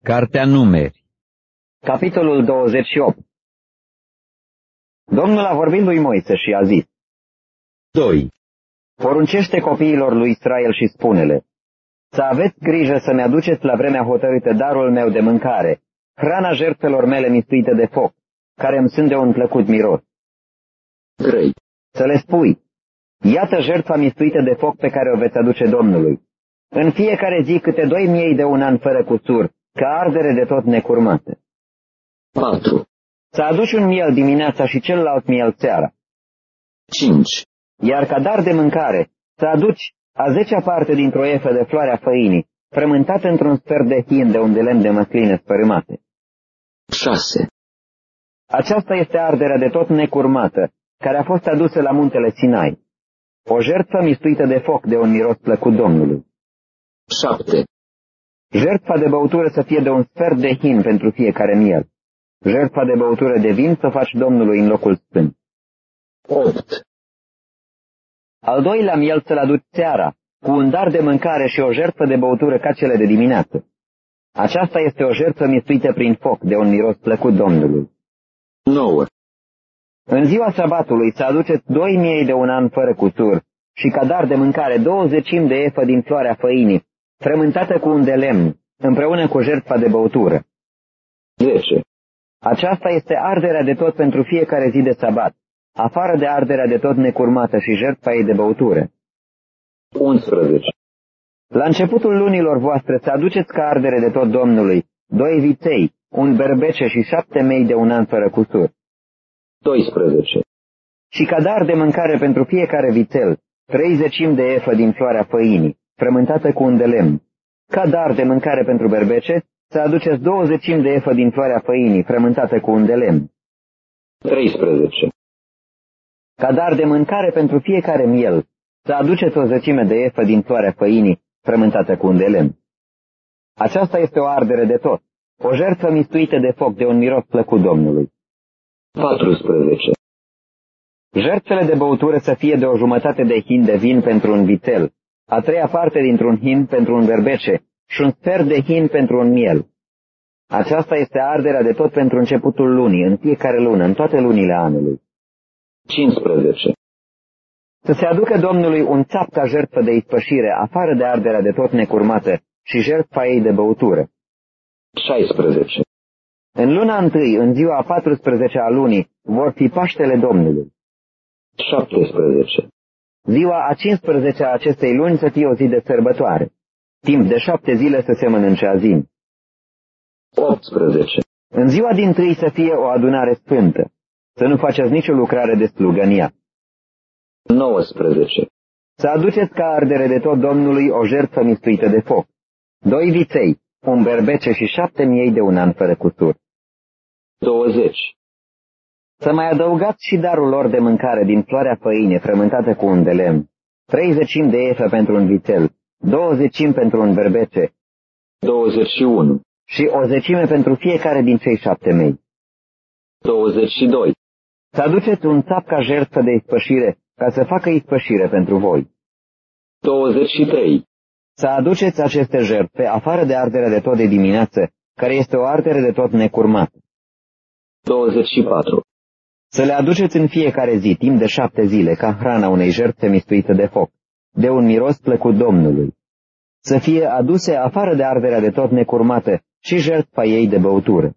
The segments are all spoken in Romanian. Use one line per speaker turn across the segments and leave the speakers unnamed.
Cartea Numeri.
Capitolul 28. Domnul a vorbit lui Moise și a zis:
2.
Poruncește copiilor lui Israel și spune-le: să aveți grijă să-mi aduceți la vremea hotărâtă darul meu de mâncare, hrana jertfelor mele mistuite de foc, care îmi sunt de un plăcut miros.
3.
Să le spui: iată jertfa mistuită de foc pe care o veți aduce Domnului. În fiecare zi câte 2 miei de un an fără cusur, ca ardere de tot necurmată.
4.
Să aduci un miel dimineața și celălalt miel seara.
5.
Iar ca dar de mâncare, să aduci a 10-a parte dintr-o efă de floarea făinii, frământată într-un sfert de hin de un de lemn de măsline sfărâmate.
6.
Aceasta este arderea de tot necurmată, care a fost adusă la muntele Sinai, o jertfă mistuită de foc de un miros plăcut Domnului.
7.
Jertfa de băutură să fie de un sfert de hin pentru fiecare miel. Jertfa de băutură de vin să faci Domnului în locul sfânt.
8.
Al doilea miel să-l aduci seara, cu un dar de mâncare și o jertfă de băutură ca cele de dimineață. Aceasta este o jertfă mistuită prin foc de un miros plăcut Domnului.
9.
În ziua sabatului să aduceți 2 miei de un an fără cusur și ca dar de mâncare 20 de efă din floarea făinii, frământată cu un de lemn, împreună cu jertfa de băutură.
10.
Aceasta este arderea de tot pentru fiecare zi de sabat, afară de arderea de tot necurmată și jertfa ei de băutură.
11.
La începutul lunilor voastre să aduceți ca ardere de tot Domnului 2 viței, un berbece și 7 mei de un an fără cusur.
12.
Și ca dar de mâncare pentru fiecare vițel, 30 de efă din floarea făinii, frământată cu un de lemn. Ca dar de mâncare pentru berbece, să aduceți 20 de efă din floarea făinii, frământată cu un de lemn.
13.
Ca dar de mâncare pentru fiecare miel, să aduceți o 10 de efă din floarea făinii, frământată cu un de lemn. Aceasta este o ardere de tot, o jertfă mistuită de foc de un miros plăcut Domnului.
14.
Jertfele de băutură să fie de o jumătate de hin de vin pentru un vițel, a 3-a parte dintr-un hin pentru un berbece și un sfert de hin pentru un miel. Aceasta este arderea de tot pentru începutul lunii, în fiecare lună, în toate lunile anului.
15.
Să se aducă Domnului un țap ca jertfă de ispășire, afară de arderea de tot necurmată și jertfa ei de băutură.
16.
În luna întâi, în ziua a 14-a lunii, vor fi Paștele Domnului.
17.
Ziua a 15-a acestei luni să fie o zi de sărbătoare. Timp de 7 zile să se mănânce azim.
18.
În ziua dintâi să fie o adunare sfântă. Să nu faceți nicio lucrare de slugă în ea.
19.
Să aduceți ca ardere de tot Domnului o jertfă mistuită de foc. 2 viței, un berbece și 7 miei de un an fără cusur.
20.
Să mai adăugați și darul lor de mâncare din floarea făinii frământată cu un de lemn, 30 de efă pentru un vițel, 20 pentru un berbece,
21.
și o 10 pentru fiecare din cei 7 mei.
22.
Să aduceți un țap ca jertfă de ispășire, ca să facă ispășire pentru voi.
23.
Să aduceți aceste jertfe, afară de arderea de tot de dimineață, care este o ardere de tot necurmată.
24.
Să le aduceți în fiecare zi, timp de 7 zile, ca hrana unei jertfe mistuite de foc, de un miros plăcut Domnului. Să fie aduse afară de arderea de tot necurmată și jertfa ei de băutură.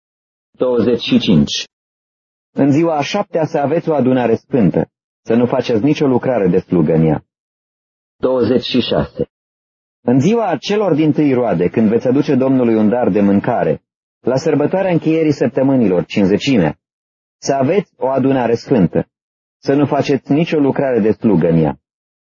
25.
În ziua a 7-a să aveți o adunare sfântă, să nu faceți nicio lucrare de slugă în ea.
26.
În ziua celor dintâi roade, când veți aduce Domnului un dar de mâncare, la sărbătoarea încheierii săptămânilor, Cincizecimea, să aveți o adunare sfântă, să nu faceți nicio lucrare de slugă în ea.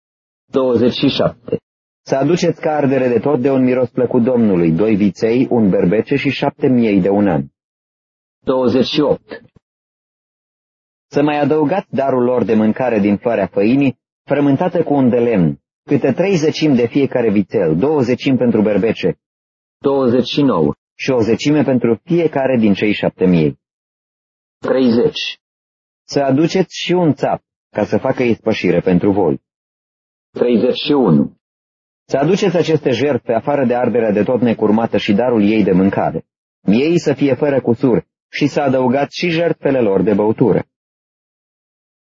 27.
Să aduceți ca ardere de tot de un miros plăcut Domnului, 2 viței, un berbece și 7 miei de un an.
28.
Să mai adăugați darul lor de mâncare din floarea făinii, frământată cu un de lemn, câte 30 de fiecare vițel, 20 pentru berbece,
29.
și o 10 pentru fiecare din cei 7 miei.
30.
Să aduceți și un țap, ca să facă ispășire pentru voi.
31.
Să aduceți aceste jertfe afară de arderea de tot necurmată și darul ei de mâncare. Miei să fie fără cusur și să adăugați și jertfele lor de băutură.